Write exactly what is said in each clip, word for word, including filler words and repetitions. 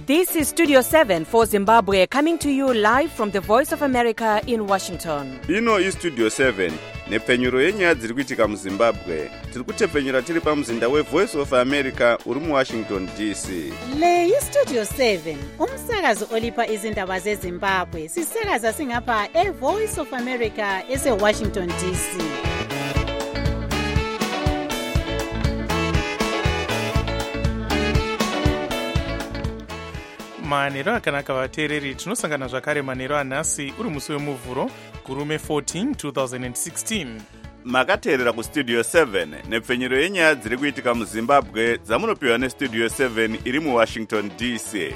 This is Studio seven for Zimbabwe, coming to you live from the Voice of America in Washington. Ino is Studio seven, nepfenyuro yenyaya dziri kuitika muZimbabwe. Tiri kutepfenyura tiri pamuzinda we Voice of America uri mu Washington D C. Le yi Studio seven, umsakazo olipa izindaba zeZimbabwe. Sisakaza singapha e Voice of America ese Washington D C. manero akanaka vateereri, tinosangana zvakare manero anhasi uri musi wemuvhuro gurume fourteen twenty sixteen. Makateerera kustudio seven nepfenyuro yenyaya dziri kuitika muZimbabwe dzamunopiwa nestudio seven iri muWashington D C.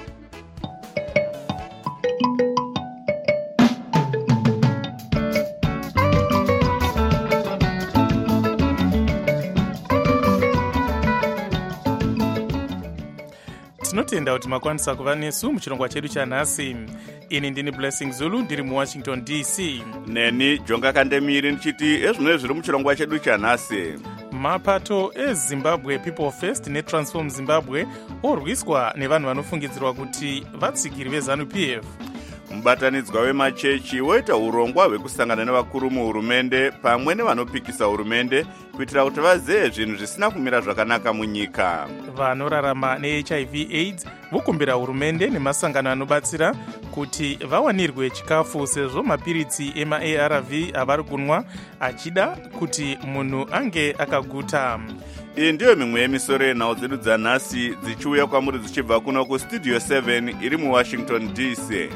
tinotenda kuti makwanisa kuva nesu muchirongwa chedu chanhasi. Ini ndini Blessing Zulu ndiri muWashington D C. Neni Jonga Kandemiri ndichiti ezvino zviri muchirongwa chedu chanhasi. Mapato eZimbabwe People First neTransform Zimbabwe orwiswa nevanhu vanofungidzirwa kuti vatsigiri veZANU P F. Mubatanidzwa wemachechi woita urongwa hwekusangana nevakuru muhurumende pamwe nevanopikisa hurumende kuitira kuti vazive zvinhu zvisina kumira zvakanaka munyika. Vanorarama neH I V AIDS vokumbira hurumende nemasangano anobatsira kuti vawanirwe chikafu sezvo mapiritsi ema-A R V avari kunwa achida kuti munhu ange akaguta. Iyi ndiyo mimwe yemisoro yenhau dzedu dzanhasi dzichiuya kwamuri dzichibva kuno kustudio seven iri muWashington D C.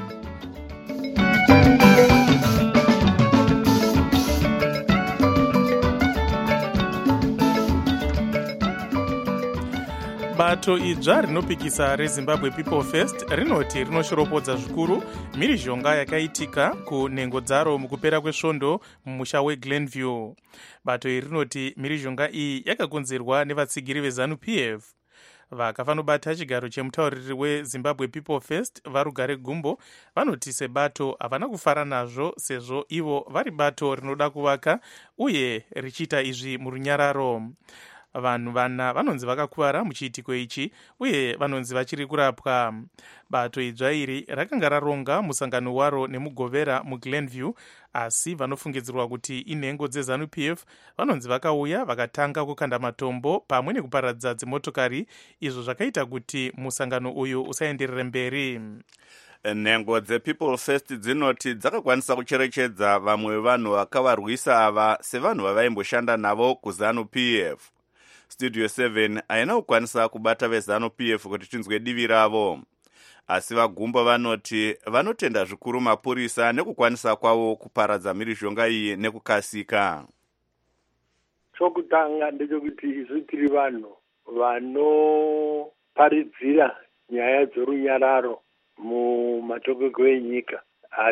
Bato idzva rinopikisa reZimbabwe People First rinoti rinoshoropodza zvikuru mhirizhonga yakaitika kunhengo dzaro mukupera kwesvondo mumusha weGlenview. Bato iri rinoti mhirizhonga iyi yakakonzerwa nevatsigiri veZANU P F. Vakafanobata chigaro chemutauriri weZimbabwe People First varugare gumbo vanoti sebato havana kufara nazvo sezvo ivo vari bato rinoda kuvaka uye richiita izvi murunyararo. Vanhu vana vanonzi vakakuvara muchiitiko ichi uye vanonzi vachiri kurapwa. Bato idzva iri rakanga raronga musangano waro nemugovera muGlenview, asi vanofungidzirwa kuti inhengo dzeZANU P F vanonzi vakauya vakatanga kukanda matombo pamwe nekuparadza dzimotokari, izvo zvakaita kuti musangano uyu usaenderere mberi. Nhengo dzePeople First dzinoti dzakakwanisa kucherechedza vamwe vanhu vakavarwisa ava sevanhu vavaimboshanda navo kuZANU P F. Studio seven haina kukwanisa kubata veZANU P F kuti tinzwe divi ravo, asi vagumbo vanoti vanotenda zvikuru mapurisa nekukwanisa kwavo kuparadza mhirizhonga iyi nekukasika. Chokutanga ndechekuti isu tiri vanhu vanoparidzira nyaya dzorunyararo mumatokeko enyika.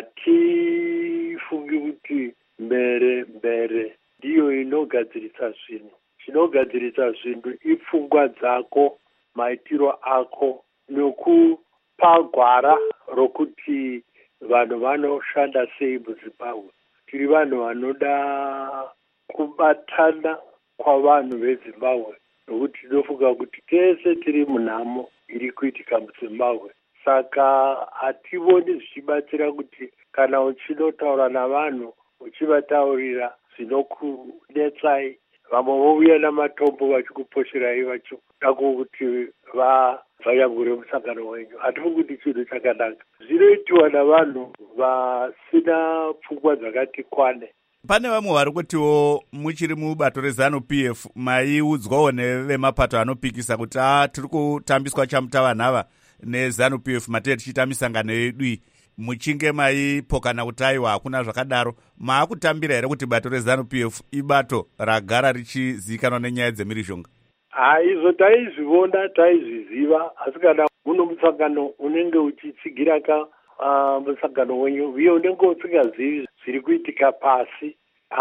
Hatifungi kuti mbere mbere ndiyo inogadzirisa zvinhu. Chinogadzirisa zvinhu ipfungwa dzako, maitiro ako, nokupa gwara rokuti vanhu vanoshanda sei muZimbabwe. Tiri vanhu vanoda kubatana kwavanhu veZimbabwe, nokuti tinofunga kuti tese tiri munhamo iri kuitika muZimbabwe. Saka hativoni zvichibatsira kuti kana uchinotaura navanhu uchivataurira zvinokunetsai, vamwe vouya namatombo vachikuposherai vachida kuti vabvanyagure musangano wenyu. Hatifungi kuti chinhu chakanaka. Zvinoitiwa navanhu vasina pfungwa dzakati kwane. Pane vamwe vari kutiwo muchiri mubato reZANU P F maiudzwawo nevemapato anopikisa kuti a tiri kutambiswa chamutava nhava neZANU P F matee tichiita misangano yedu muchinge maipokana kuti aiwa hakuna zvakadaro. Maakutambira here kuti bato reZANU P F ibato ragara richizivikanwa nenyaya dzemhirizhonga? Izvo taizviona, taizviziva, asi kana muno musangano unenge uchitsigira ka uh, musangano wenyu uye unenge usingazivi zviri kuitika pasi,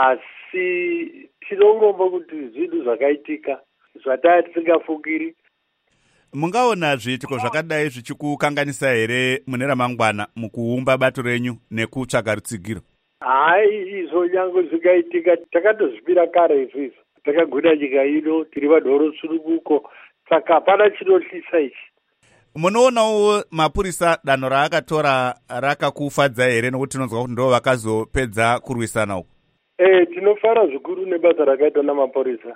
asi tinongomba kuti zvinhu zvakaitika zvataya tisingafungiri. Mungaona zviitiko zvakadai zvichikukanganisa here mune ramangwana mukuumba bato renyu nekutsvaga rutsigiro? Hai, izvo nyange zvikaitika takatozvipira kare izvizvo. Takagunda nyika ino, tiri vanhu vorosununguko, saka hapana chinotyisa ichi. Munoonawo mapurisa danho raakatora rakakufadza here, nokuti tinonzwa kuti ndo vakazopedza kurwisana uku? Eh, tinofara zvikuru nebasa rakaitwa namapurisa.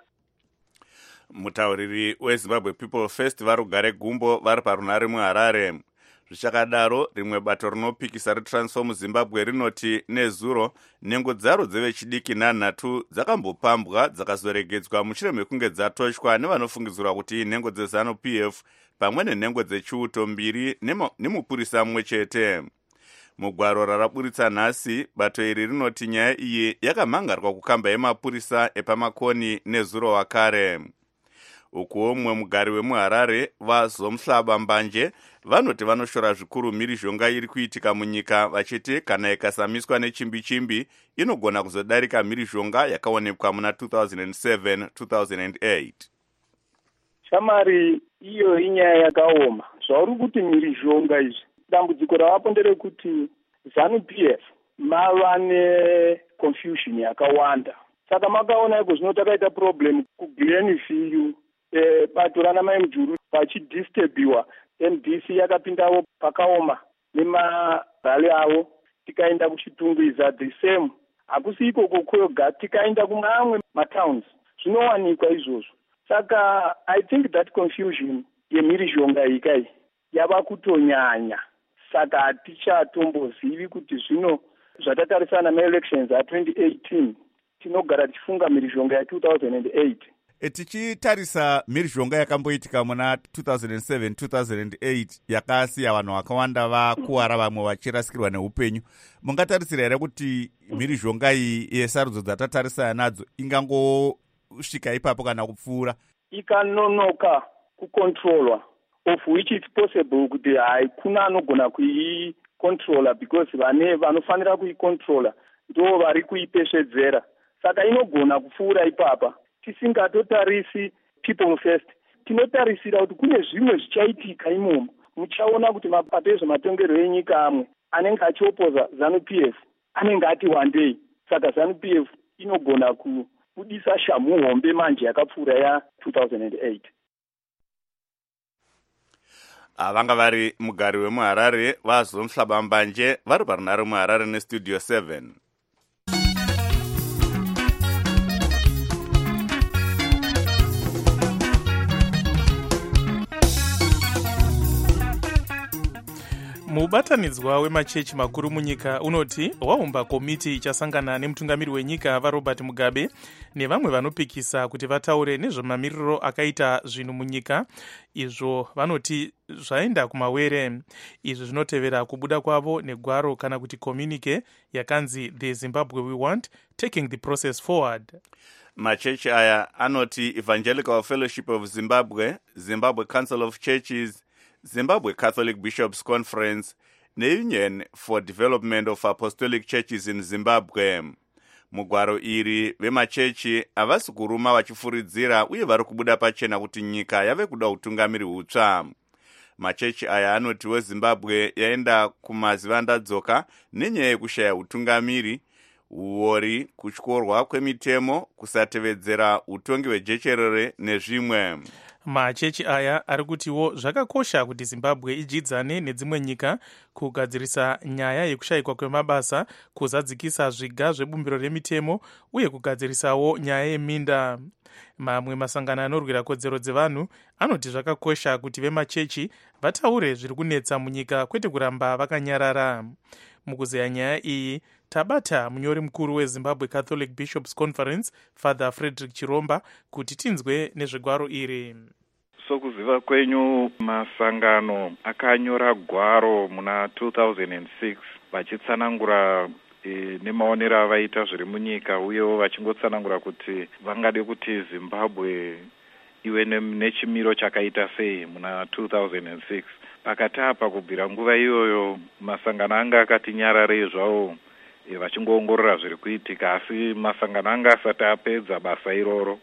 Mutauriri weZimbabwe People First vari kugare gumbo vari parunare muHarare. Zvichakadaro, rimwe bato rinopikisa reTransform Zimbabwe rinoti nezuro nhengo dzaro dzevechidiki nhanhatu dzakambopambwa dzakazoregedzwa mushure mekunge dzatoshwa nevanofungidzirwa kuti nhengo dzeZanu-P F pamwe nenhengo dzechiuto mbiri nemupurisa mumwe chete. Mugwaro raraburitsa nhasi, bato iri rinoti nyaya iyi yakamhangarwa kukamba yemapurisa epamakoni nezuro wakare. Ukuwo mumwe mugari wemuHarare vaZomhlaba Mbanje vanoti vanoshora zvikuru mhirizhonga iri kuitika munyika, vachiti kana ikasamiswa nechimbi chimbi inogona kuzodarika mhirizhonga yakaonekwa muna two thousand seven two thousand eight. Shamari, iyo inyaya yakaoma. Zvauri kuti mhirizhonga izvi, dambudziko ravapo nderekuti Zanu-P F mava neconfusion yakawanda. Saka makaona iko zvino takaita problem kuGlenview. Eh, bato rana Mai Mujuru vachidisturbiwa, M D C yakapindawo pakaoma nemarali avo, tikaenda kuchitungwiza the same. Hakusi ikoko kwoga, tikaenda kumamwe matowns zvinowanikwa izvozvo. Saka I think that confusion yemhirizhonga ikai yava kutonyanya. Saka hatichatombozivi kuti zvino zvatatarisana ma-elections a twenty eighteen tinogara tichifunga mhirizhonga ya two thousand eight. Tichitarisa mhirizhonga yakamboitika muna two thousand seven two thousand eight yakasiya vanhu vakawanda vakuwara, vamwe vachirasikirwa neupenyu. Mungatarisira here kuti mhirizhonga iyi yesarudzo dzatatarisana nadzo ingangosvika ipapo kana kupfuura? Ikanonoka kucontrolwa, of which it's possible kuti hai kuna anogona kuicontrola, because vane vanofanira kuicontrola ndo vari kuipeshedzera. Saka inogona kupfuura ipapa. Tisingatotarisi People First, tinotarisira kuti kune zvimwe zvichaitika imomo. Muchaona kuti mapato ezvematongerwo enyika amwe anenge achiopoza Zanu-P F anenge ati wandei. Saka Zanu-P F inogona kubudisa shamu hombe manje yakapfuura ya two thousand eight. Vanga vari mugari wemuHarare vaZomhlaba Mbanje vari parunare muHarare nestudio seven. Mubatanidzwa wemachechi makuru munyika unoti waumba komiti ichasangana nemutungamiri wenyika vaRobert Mugabe nevamwe vanopikisa kuti vataure nezvemamiriro akaita zvinhu munyika. Izvo vanoti zvaenda kumawere. Izvi zvinotevera kubuda kwavo negwaro kana kuti communique yakanzi The Zimbabwe We Want, Taking the Process Forward. Machechi aya anoti Evangelical Fellowship of Zimbabwe, Zimbabwe Council of Churches, Zimbabwe Catholic Bishops Conference neUnion for Development of Apostolic Churches in Zimbabwe. Mugwaro iri vemachechi havasi kuruma vachifuridzira uye vari kubuda pachena kuti nyika yave kuda utungamiri hutsva. Machechi aya anoti weZimbabwe yaenda kumazivandadzoka nenyaya yekushaya utungamiri, uori, kutyorwa kwemitemo, kusatevedzera utongi hwejecherere nezvimwe. Machechi aya ari kutiwo zvakakosha kuti Zimbabwe ijidzane nedzimwe nyika kugadzirisa nyaya yekushayikwa kwemabasa, kuzadzikisa zviga zvebumbiro remitemo uye kugadzirisawo nyaya yeminda. Mamwe masangano anorwira kodzero dzevanhu anoti zvakakosha kuti vemachechi vataure zviri kunetsa munyika, kwete kuramba vakanyarara. Mukuzeya nyaya iyi tabata munyori mukuru weZimbabwe Catholic Bishops Conference Father Frederick Chiromba kuti tinzwe nezvegwaro iri. Sokuziva kwenyu, masangano akanyora gwaro muna two thousand six vachitsanangura e, nemaonero avaita zviri munyika, uyewo vachingotsanangura kuti vangade kuti Zimbabwe iwe nechimiro chakaita sei muna two thousand six. Pakati apa kubvira nguva iyoyo masangano anga akati nyararei zvawo e, vachingoongorora zviri kuitika, asi masangano anga asati apedza basa iroro.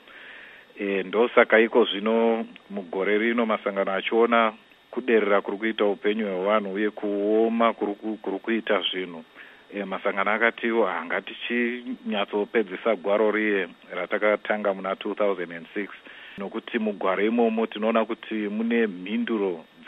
E, ndosaka iko zvino mugore rino masangano achiona kuderera kuri kuita upenyu hwevanhu uye kuoma kuri kuita zvinhu. E, masangano akatiwo hangatichinyatsoopedzisa gwaro riye ratakatanga muna two thousand six, nokuti mugwaro imomo tinoona kuti mune mhinduro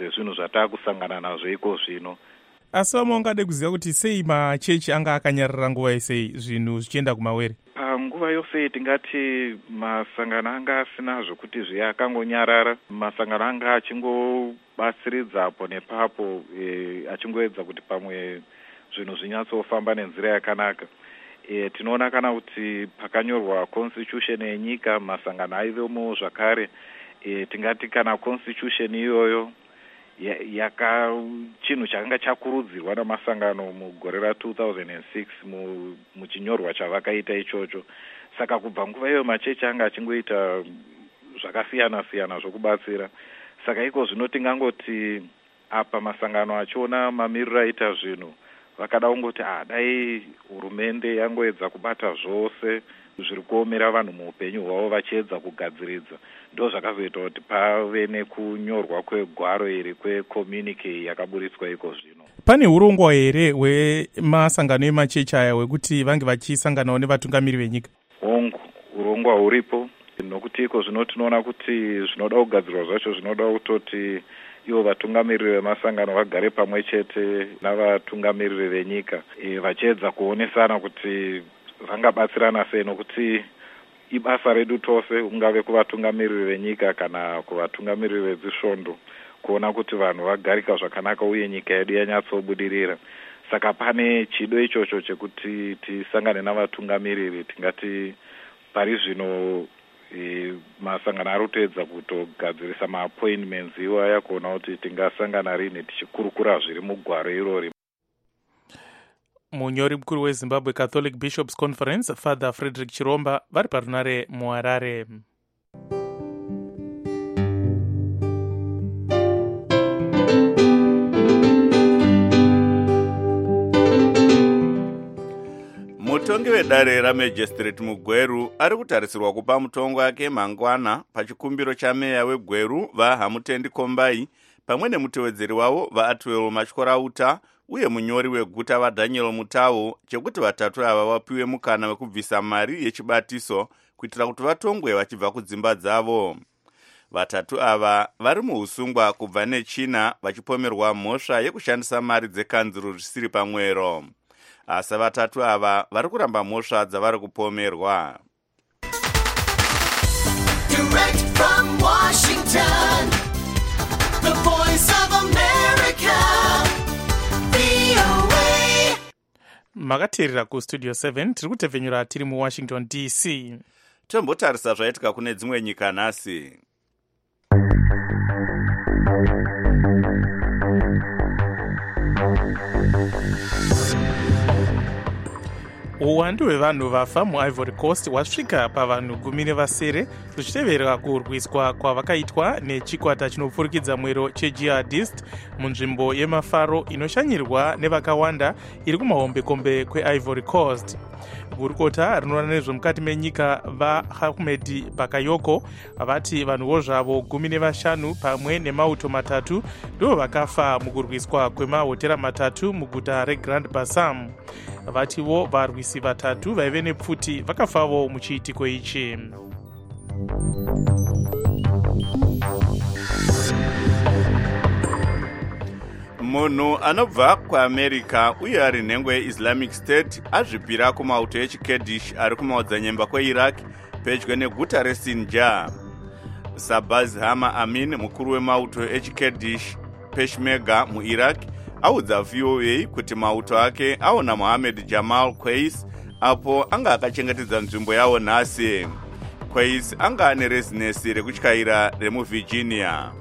dzezvinhu zvataakusangana nazvo iko zvino. Asi vamwe ungade kuziva kuti sei machechi anga akanyarara nguva yesei zvinhu zvichienda kumawere? Panguva yose tingati masangano anga asina zvokuti zviya akangonyarara. Masangano anga achingobatsiridza apo nepapo, e, achingoedza kuti pamwe zvinhu zvinyatsofamba nenzira yakanaka. E, tinoona kana kuti pakanyorwa constitution yenyika masangano aivemo zvakare. E, tingati kana constitution iyoyo yaka chinhu chakanga chakurudzirwa namasangano mugore ra two thousand six mu muchinyorwa chavakaita ichocho. Saka kubva nguva iyo machechi anga achingoita zvakasiyana siyana zvokubatsira. Saka iko zvino tingangoti apa masangano achiona mamiriro aita zvinhu vakada kungoti ah dai hurumende yangoedza kubata zvose zviri kuomera vanhu muupenyu hwavo vachiedza kugadziridza. Ndo zvakazoita kuti pave nekunyorwa kwegwaro iri kwecommunique yakaburitswa iko zvino. Pane urongwa here hwemasangano emachechi aya hwekuti vange vachisanganawo nevatungamiri venyika? Hongu, urongwa huripo, nokuti iko zvino tinoona kuti zvinoda kugadzirwa zvacho zvinoda kutoti ivo vatungamiriri vemasangano vagare pamwe chete navatungamiriri venyika, e, vachiedza kuonesana kuti vangabatsirana sei, nokuti ibasa redu tose, ungave kuvatungamiriri venyika kana kuvatungamiriri vezvisvondo, kuona kuti vanhu vagarika zvakanaka uye nyika yedu yanyatsobudirira. Saka pane chido ichocho chekuti tisangane navatungamiriri. Tingati pari zvino e, masangano ari kutoedza kutogadzirisa maappointments iwo aya kuona kuti tingasangana rini tichikurukura zviri mugwaro irori. Munyori mukuru weZimbabwe Catholic Bishops Conference Father Frederick Chiromba vari parunare muHarare. Mutongi wedare raMagistrate muGweru ari kutarisirwa kupa mutongo wake mangwana pachikumbiro chameya weGweru vaHamutendi Kombai pamwe nemutevedzeri wavo vaAtwell Matyorauta uye munyori weguta vaDaniel Mutau chekuti vatatu ava vapiwe mukana wekubvisa mari yechibatiso kuitira kuti vatongwe vachibva kudzimba dzavo. Vatatu ava vari muusungwa kubva nechina vachipomerwa mhosva yekushandisa mari dzekanzuru zvisiri pamwero. Asi vatatu ava vari kuramba mhosva dzavari kupomerwa. Direct from Washington, the voice of America, V O A. Makateerera kustudio seven, tiri kutevhenyura tiri muWashington D C. Tombotarisa zvaitika kune dzimwe nyika nhasi. Uwandu hwevanhu vafa muIvory Coast wasvika pavanhu gumi nevasere zvichitevera kurwiswa kwavakaitwa nechikwata chinopfurikidza mwero chejihadist munzvimbo yemafaro inoshanyirwa nevakawanda iri kumahombekombe kweIvory Coast. Gurukota rinoona nezvemukati menyika vaAhmed Bakayoko vati vanhuwo zvavo gumi nevashanu pamwe nemauto matatu ndivo vakafa mukurwiswa kwemahotera matatu muguta reGrand Bassam. Vatiwo varwisi vatatu vaive nepfuti vakafawo muchiitiko ichi. Munhu anobva kuAmerica uye ari nhengo yeIslamic State azvipira kumauto echiKurdish ari kumaodzanyemba kweIraq pedyo neguta reSinjar. Sabaz Hama Amin, mukuru wemauto echiKurdish Peshmerga muIraq, audza V O A kuti mauto ake aona Mohammed Jamal Qais apo anga akachengetedza nzvimbo yawo nhasi. Qais anga ane rezinesi rekutyaira remuVirginia.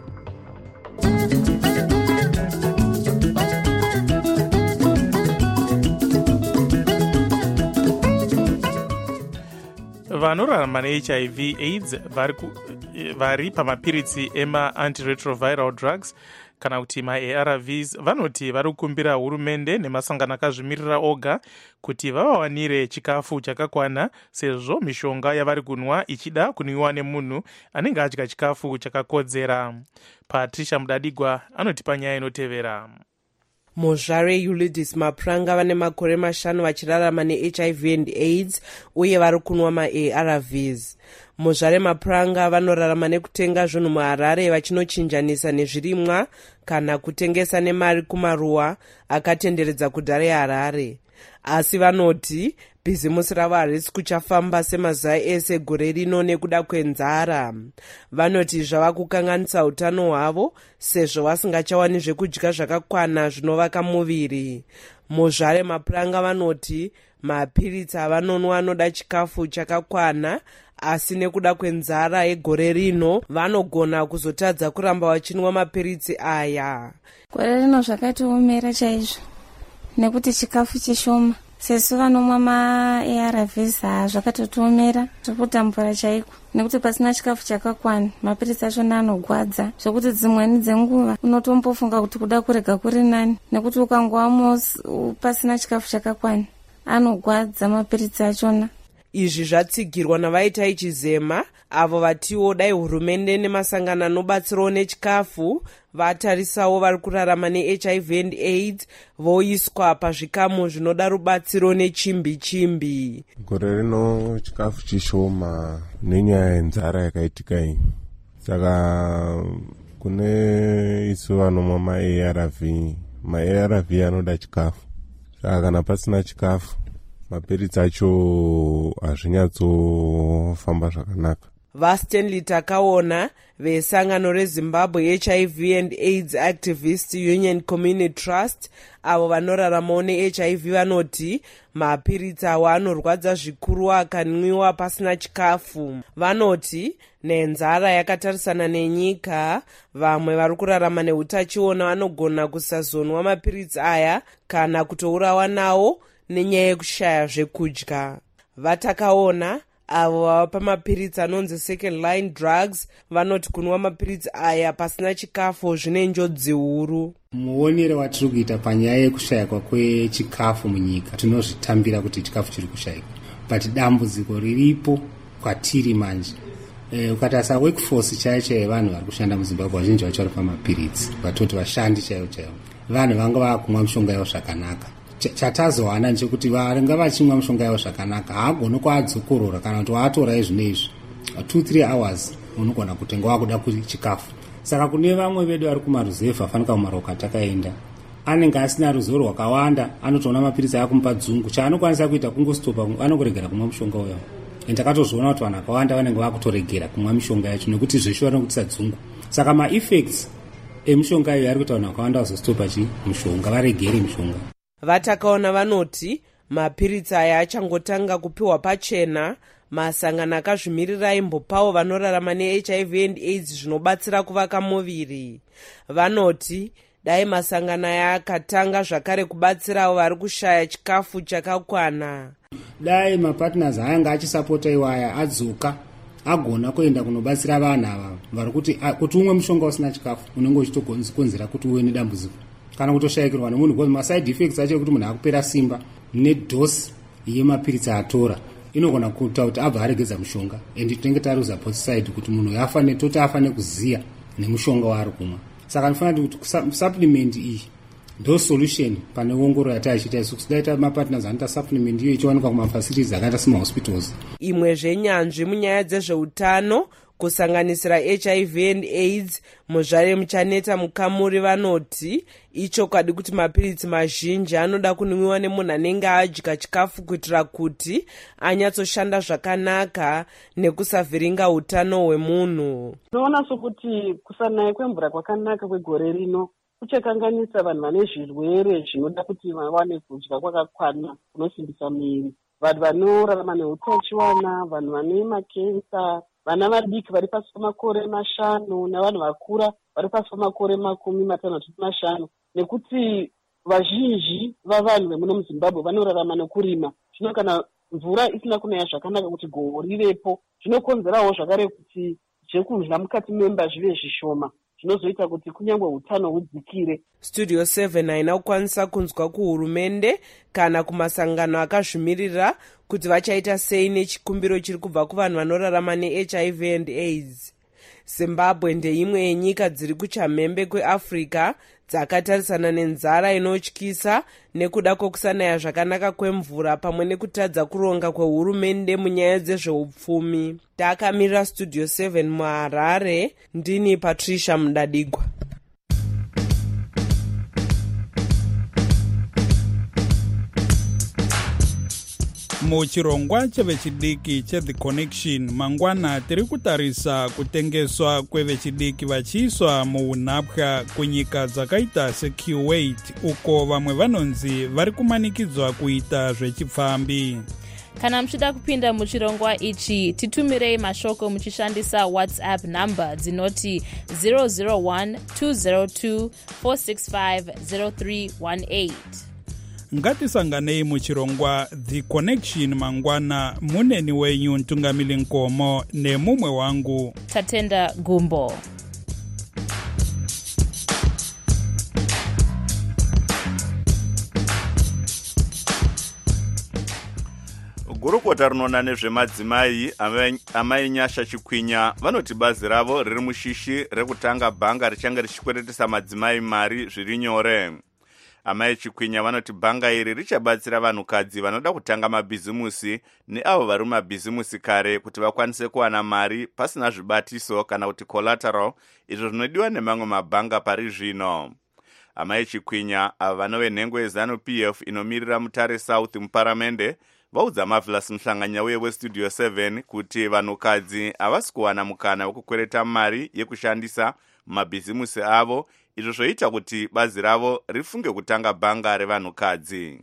vanorarama neH I V AIDS vari, vari pamapiritsi ema-antiretroviral drugs kana kuti ma-A R Vs vanoti vari kukumbira hurumende nemasangano akazvimirira oga kuti vavawanire chikafu chakakwana sezvo mishonga yavari kunwa ichida kunwiwa nemunhu anenge adya chikafu chakakodzera. Patricia Mudadigwa anotipa nyaya inotevera. muzvare Ulysses Mapranga vane makore mashanu vachirarama ne-H I V and AIDS uye vari kunwa ma-A R Vs. muzvare Mapranga vanorarama nekutenga zvinhu muHarare vachinochinjanisa nezvirimwa kana kutengesa nemari kumaruwa akatenderedza kudhara reHarare. Asi vanoti bhizimusi ravo harisi kuchafamba semazuva ese gore rino nekuda kwenzara. Vanoti zvava kukanganisa utano hwavo sezvo vasingachawani zvekudya zvakakwana zvinovaka muviri. Muzvare Mapranga vanoti mapiritsi avanonwa anoda chikafu chakakwana, asi nekuda kwenzara yegore rino vanogona kuzotadza kuramba vachinwa mapiritsi aya. Gore rino zvakatiomera chaizvo nekuti chikafu chishoma. Sesu vanomwa ma-A R Vs zvakatotiomera zvekutambura chaiko nekuti pasina chikafu chakakwana mapiritsi achona anogwadza zvokuti dzimweni dzenguva unotombofunga kuti kuda kurega kuri nani nekuti ukangwamo pasina chikafu chakakwana anogwadza mapiritsi achona. Izvi zvatsigirwa navaitai Chizema avo vatiwo dai hurumende nemasangano anobatsirawo nechikafu vatarisawo vari kurarama ne-H I V and AIDS voiswa pazvikamu zvinoda rubatsiro nechimbi chimbi. Gore rino chikafu chishoma nenyaya yenzara yakaitika iyi. Saka kune isu vanomwa ma-A R V, ma-A R V anoda chikafu. Saka kana pasina chikafu mapiritsi acho hazvinyatsofamba zvakanaka. VaStanley Takaona vesangano reZimbabwe H I V and AIDS Activist Union Community Trust avo vanoraramawo ne-H I V vanoti mapiritsi awo anorwadza zvikuru akanwiwa pasina chikafu. Vanoti nenzara yakatarisana nenyika vamwe vari kurarama neutachiona vanogona kusazonwa mapiritsi aya kana kutourawa nawo nenyaya yekushaya zvekudya. Vatakaona avo vava pamapiritsi anonzi second line drugs vanoti kunwa mapiritsi aya pasina chikafu zvine njodzi huru. Muonere watiri kuita panyaya yekushayikwa kwechikafu munyika tinozvitambira kuti chikafu chiri kushayikwa, but dambudziko riripo kwatiri manje e, ukatarisa workforce chaiyo chaiyo vanhu vari kushanda muZimbabwe vazhinji vacho vari pamapiritsi vatoti vashandi chaiyo chaiyo vanhu vanga vakumwa mishonga yavo zvakanaka. Chatazowana ndechekuti varinga vachimwa mishonga yavo zvakanaka haagoni kuadzokorora kana kuti waatora izvino izvi two three hours unogona kutenga wakuda kuti chikafu. Saka kune vamwe vedu vari kumaruzevha afanika kumaroka takaenda anenge asina ruzivo rwakawanda anotoona mapiritsi akumupa dzungu chaanokwanisa kuita kungostopa anokuregera kumwa mushonga uyo. Ndakatozviona kuti vanhu vakawanda vanenge vakutoregera kumwa mishonga yacho nekuti zveshe vanokutisa dzungu. Saka ma-effects emishonga iyo ari kuita vanhu vakawanda vazostopa chi mushonga varegere mishonga. Vatakaona vanoti mapiritsi aya achangotanga kupiwa pachena masangano akazvimirira aimbopawo vanorarama ne-H I V and AIDS zvinobatsira kuvaka muviri. Vanoti dai masangano aya akatanga zvakare kubatsirawo vari kushaya chikafu chakakwana. Dai mapartners ayanga achisapota iwaya adzoka agona kuenda kunobatsira vanhu ava vari kuti kuti umwe mushonga usina chikafu unenge uchitokonzera kuti uve nedambudziko kana kutoshayikirwa nemunhu because ma-side effects acho kuti munhu akupera simba nedosi yemapiritsi atora inogona kuita kuti abva aregedza mushonga and tinenge taruza both side kuti munhu afane toti afane kuziya nemushonga waari kumwa. Saka ndinofanira kuti supplement iyi ndo solution pane ongoro yataichita isu kudaita mapartners anoita supplement iyo ichiwanikwa kumafacilities akaita semahospitals. Imwe zvenyanzvi munyaya dzezveutano kusanganisira H I V and AIDS muzvare muchaneta mukamuri vanoti ichokwadi kuti mapiritsi mazhinji anoda kunwiwa nemunhu anenge adya chikafu kuitira kuti anyatsoshanda zvakanaka nekusavhiringa utano hwemunhu. Tinoona sokuti kusanaya kwemvura kwakanaka kwegore rino kuchakanganisa vanhu vane zvirwere zvinoda kuti vawane kudya kwakakwana kunosimbisa miviri. Vanhu vanorarama neutachiwana, vanhu vane makensa, vana vadiki vari pasi pemakore mashanu navanhu vakura vari pasi pemakore makumi matanhatu mashanu, nekuti vazhinji vavanhu vemuno muZimbabwe vanorarama nekurima. Zvino kana mvura isina kunaya zvakanaka kuti gohwo rivepo zvinokonzerawo zvakare kuti zvekudya mukati memba zvive zvishoma zvinozoita kuti kunyange utano hudzikire. Studio seven haina kukwanisa kunzwa kuhurumende kana kumasangano akazvimirira kuti vachaita sei nechikumbiro chiri kubva kuvanhu vanorarama ne-H I V and AIDS. Zimbabwe ndeimwe yenyika dziri kuchamhembe kweAfrica dzakatarisana nenzara inotyisa nekuda kwokusanaya zvakanaka kwemvura pamwe nekutadza kuronga kwehurumende munyaya dzezveupfumi. Takamirira Studio seven muHarare, ndini Patricia Mudadigwa. Muchirongwa chevechidiki cheThe Connection mangwana tiri kutarisa kutengeswa kwevechidiki vachiiswa muunapwa kunyika dzakaita seKuwait, uko vamwe vanonzi vari kumanikidzwa kuita zvechipfambi. Kana muchida kupinda muchirongwa ichi, titumirei mashoko muchishandisa WhatsApp number dzinoti zero zero one two zero two four six five zero three one eight. Ngatisanganei muchirongwa The Connection mangwana. Muneni wenyu Ntungamili Nkomo nemumwe wangu Tatenda Gumbo. Gurukota rinoona nezvemadzimai amai Nyasha Chikwinya vanoti bazi ravo riri mushishi rekutanga bhanga richanga richikweretesa madzimai mari zviri nyore. Amai Chikwinya vanoti bhanga iri richabatsira vanhukadzi vanoda kutanga mabhizimusi neavo vari mumabhizimusi kare kuti vakwanise kuwana mari pasina zvibatiso kana kuti collateral, izvo zvinodiwa nemamwe mabhanga pari zvino. Amai Chikwinya ava vanove nhengo yeZanu-P F inomirira Mutare South muparamende vaudza Marvelous Mhlanganya uye weStudio seven kuti vanhukadzi havasi kuwana mukana wekukwereta mari yekushandisa mumabhizimusi avo, izvo zvoita kuti bazi ravo rifunge kutanga bhanga revanhukadzi.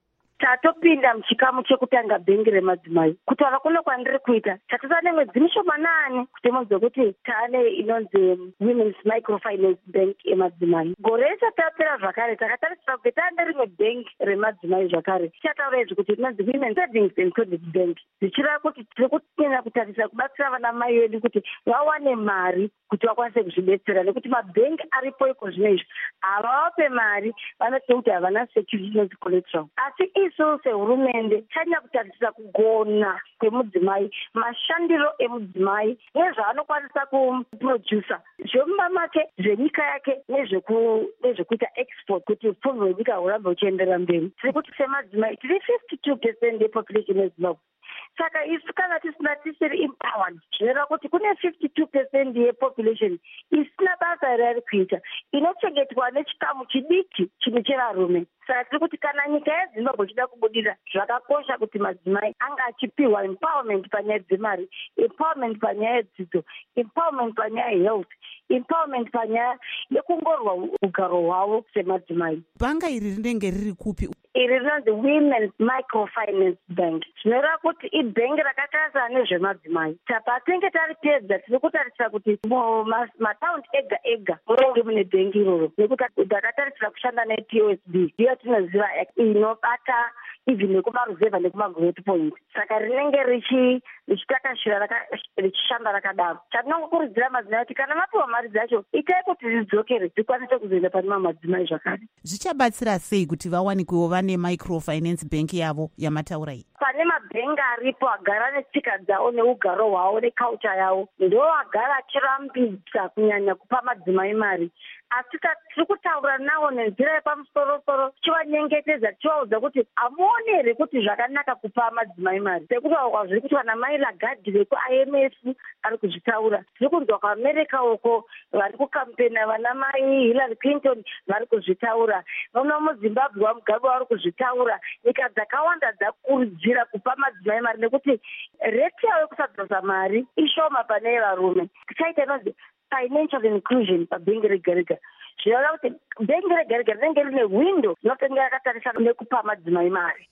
Tatopinda muchikamu chekutanga bhengi remadzimai kutaura kuno kwandiri kuita tatosane mwedzi mishomanani kuti muzive kuti taane inonzi Women's Microfinance Bank emadzimai. Gore risati tapera zvakare takatarisira kuti taane rimwe bhengi remadzimai zvakare tichataura izvi kuti inonzi Women's Savings and Credit Bank, zvichireva kuti tiri kunyanya kutarisa kubatsira vana mai vedu kuti vawane mari kuti vakwanise kuzvidetsera, nekuti mabhengi aripo iko zvino izvi havavape mari, vanoti kuti havana security inonzi collateral. Asi isu sehurumende tanyanya kutarisira kugona kwemudzimai, mashandiro emudzimai nezvaanokwanisa kuproducer zvemumba make, zvenyika yake nezvekuita export kuti upfumi hwenyika hurambe huchienderera mberi. Tiri kuti semadzimai tiri fifty-two percent yepopulation yeZimbabwe. Saka isu kana tisina tisiri empowered, zvinoreva kuti kune fifty-two percent yepopulation isina basa rari kuita, inochengetwa nechikamu chidiki chimwe chevarume. Saka tiri kuti kana nyika yeZimbabwe ichida kubudirira, zvakakosha kuti madzimai anga achipiwa empowerment panyaya dzemari, empowerment panyaya yedzidzo, empowerment panyaya yehealth, empowerment panyaya yekungorwa ugaro hwavo semadzimai. Bhanga iri rinenge riri kupi? Iri rinonzi Women's Microfinance Bank, zvinoreva kuti ibhengi rakatarisana nezvemadzimai. Patinenge taripedza tiri kutarisira kuti mataundi ega ega munenge mune bhengi iroro, nekuti takatarisira kushanda neP O S B ndiyo tinoziva inobata even nekumaruzevha nekumagrowth point. Saka rinenge richitakashira richishanda rakadaro. Chatinongokurudzira madzimai kuti kana mapiwa mari dzacho itai kuti zvidzokere dzikwanise kuzoenda pane mamwe madzimai zvakare. Zvichabatsira sei kuti vawanikwewo vane microfinance bank yavo yamataura iyi? Pane mabhengi aripo agara netsika dzawo neugaro hwavo neculture yavo, ndo agara achirambidza kunyanya kupa madzimai mari. Asi tiri kutaura navo nenzira yepamusoro-soro, tichivanyengetedza tichivaudza kuti hamuoni here kuti zvakanaka kupa madzimai mari, sekutaurwa zviri kuti vana mai Lagarde veku-I M F vari kuzvitaura, tiri kunzwa kuAmerica uko vari kukampena vana mai Hillary Clinton vari kuzvitaura, nono muZimbabwe vaMugabe vari kuzvitaura. Nyika dzakawanda dzakurudzira kupa madzimai mari nekuti reti yavo yekusadzosa mari ishoma pane varume. Tichaita inonzi financial inclusion pabhengi rega rega, zvinoreva kuti bhengi rega rega rinenge rine window inotenge yakatarisana nekupa madzimai mari.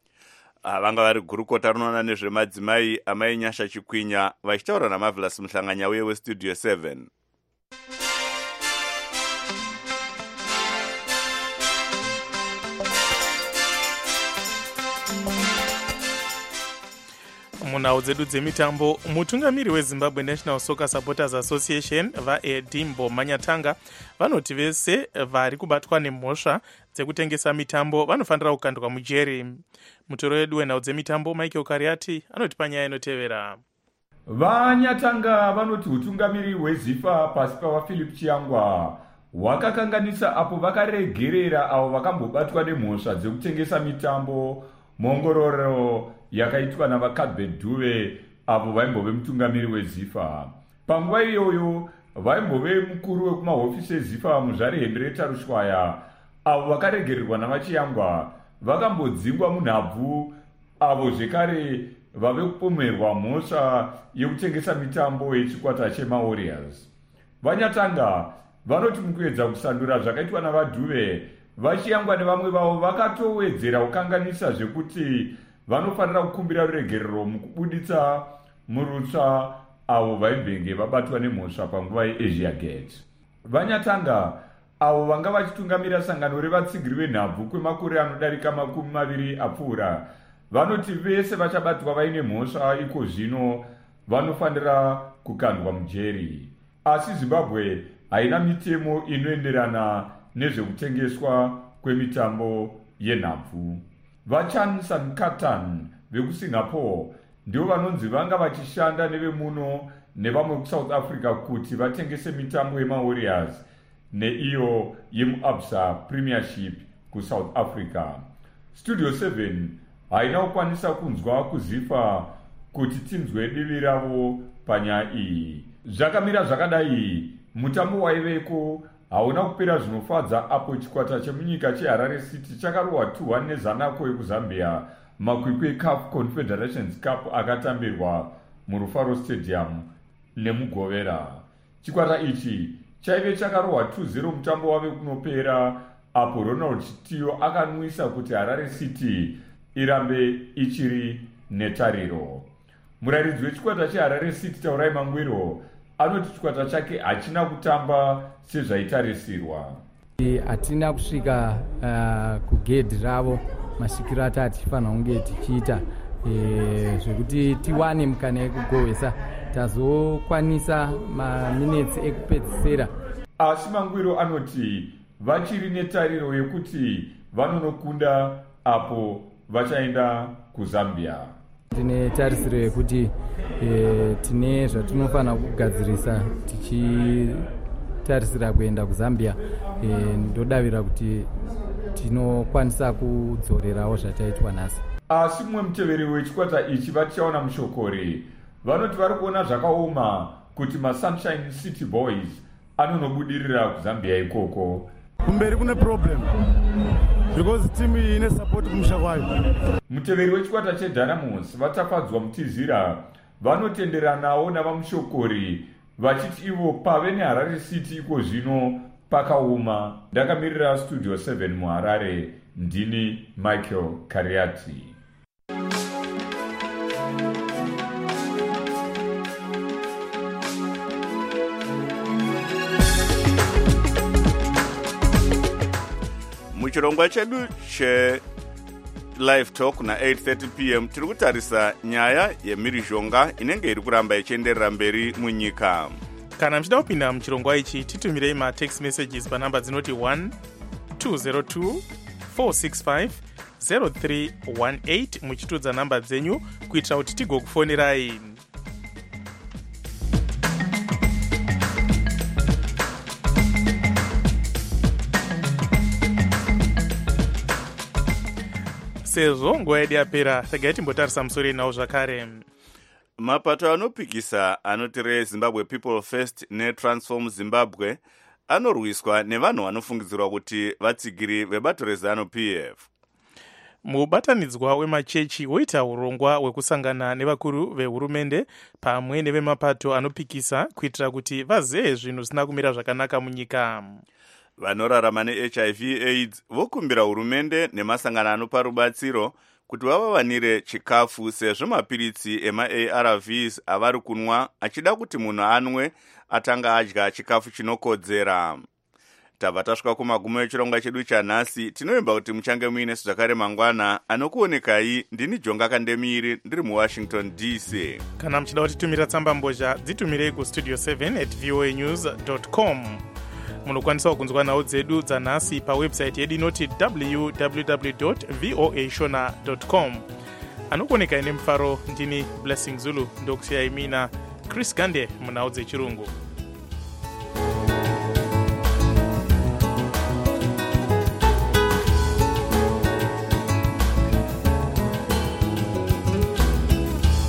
Vanga vari gurukota rinoona nezvemadzimai amai Nyasha Chikwinya vachitaura naMarvelous Mhlanganya uye weStudio seven. munhau dzedu dzemitambo, mutungamiri weZimbabwe National Soccer Supporters Association vaEdimbo Manyatanga vanoti vese vari kubatwa nemhosva dzekutengesa mitambo vanofanira kukandwa mujeri. Mutoro wedu wenhau dzemitambo Michael Kariati anoti panyaya inotevera. Vanyatanga vanoti utungamiri hweZifa pasi pavaPhilip Chiyangwa hwakakanganisa apo vakaregerera avo vakambobatwa nemhosva dzekutengesa mitambo muongororo yakaitwa navaCuthbert Dube avo vaimbove mutungamiri wezifa. Panguva iyoyo vaimbove mukuru wekumahofisi ezifa muzvari Henrietta Rushwaya avo vakaregererwa navachiyangwa vakambodzingwa munhabvu avo zvekare vave kupomerwa mhosva yekutengesa mitambo yechikwata chemawarriors. Vanyatanga vanoti mukuedza kusandura zvakaitwa navaDube, vachiyangwa nevamwe vavo vakatowedzera kukanganisa zvekuti vanofanira kukumbira ruregerero mukubuditsa murutsva avo vaimbenge vabatwa nemhosva panguva yeAsia Gate. Vanyatanga avo vanga vachitungamira sangano revatsigiri venhabvu kwemakore anodarika makumi maviri apfuura vanoti vese vachabatwa vaine mhosva iko zvino vanofanira kukandwa mujeri. Asi Zimbabwe haina mitemo inoenderana nezvekutengeswa kwemitambo yenhabvu. Vachan Sankatan vekuSingapore ndivo vanonzi vanga vachishanda nevemuno nevamwe kuSouth Africa kuti vatengese mitambo yemawarriors neiyo yemuAbsa Premiership kuSouth Africa. Studio seven haina kukwanisa kunzwa kuzifa kuti tinzwe divi ravo panyaya iyi. Zvakamira zvakadai, mutambo waiveko hauna kupera zvinofadza apo chikwata chemunyika cheHarare City chakarohwa two one neZanaco yekuzambia makwikwi eCAF Confederations Cup akatambirwa muRufaro Stadium nemugovera. Chikwata ichi chaive chakarohwa two zero mutambo wave kunopera apo Ronald Chitiyo akanwisa kuti Harare City irambe ichiri netariro. Muraridzi wechikwata cheHarare City Taurai Mangwiro anoti chikwata chake hachina kutamba sezvaitarisirwa. Hatina kusvika uh, kugedhi ravo masvikiro atati tifanira kunge tichiita e, zvekuti tiwane mukana yekugohwesa tazokwanisa maminitsi ekupedzisira. Asi Mangwiro anoti vachiri netariro yekuti vanonokunda apo vachaenda kuZambia. Tine tarisiro yekuti e, tine zvatinofanira kugadzirisa tichitarisira kuenda kuZambia. E, ndodavira kuti tinokwanisa kudzorerawo zvataitwa nhasi. Asi mumwe muteveri wechikwata ichi vachaona mushokori vanoti vari kuona zvakaoma kuti maSunshine City Boys anonobudirira kuZambia ikoko. Kumberi kune problem because team ine support kumusha kwayo. Muteveri wechikwata cheDynamos vatafadzwa mutizira vanotenderanawo navamushokori vachiti ivo pave neHarare City iko zvino pakauma. Ndakamirira Studio seven muHarare, ndini Michael Kariati. Muchirongwa chedu che live talk na eight thirty p m tiri kutarisa nyaya yemhirizhonga inenge iri kuramba ichienderera mberi munyika. Kana muchida kupinda muchirongwa ichi titumirei matext messages panhamba dzinoti one two zero two four six five zero three one eight muchitudza nhamba dzenyu kuitira kuti tigokufonirai. Sezvo nguva yedu yapera, regai timbotarisa musoro nawo zvakare. Mapato anopikisa anoti reZimbabwe People First neTransform Zimbabwe anorwiswa nevanhu vanofungidzirwa kuti vatsigiri vebato reZanu P F. Mubatanidzwa wemachechi woita urongwa hwekusangana nevakuru vehurumende pamwe nevemapato anopikisa kuitira kuti vazeye zvinhu zvisina kumira zvakanaka munyika. Vanorarama neH I V AIDS vokumbira hurumende nemasangano anopa rubatsiro kuti vavawanire chikafu sezvo mapiritsi ema-A R Vs avari kunwa achida kuti munhu anwe atanga adya chikafu chinokodzera. Tabva tasvika kumagumo echirongwa chedu chanhasi. Tinoimba kuti muchange muine zvakare mangwana. Anokuonekai ndini Jonga Kandemiri ndiri muWashington D C. Kana muchida kutitumira tsamba mbozha dzitumirei kustudio seven at voa news dot com. Munokwanisa kunzwa nhau dzedu dzanhasi pawebsite yedu inoti w w w dot voa shona dot com. Anokuonekai nemufaro ndini Blessing Zulu ndokusiyai mina Chris Gande munhau dzechirungu.